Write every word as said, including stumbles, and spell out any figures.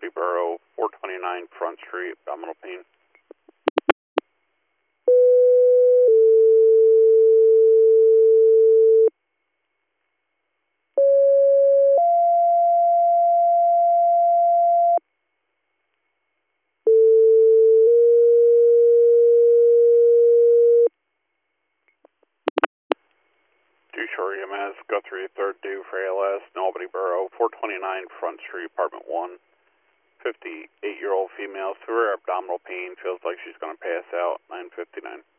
Nobody Borough, four twenty-nine Front Street, abdominal pain. Two Shore E M S, Guthrie, third due for A L S, Nobody Borough, four twenty-nine Front Street, apartment one. fifty-eight-year-old female, severe abdominal pain, feels like she's going to pass out, nine fifty-nine.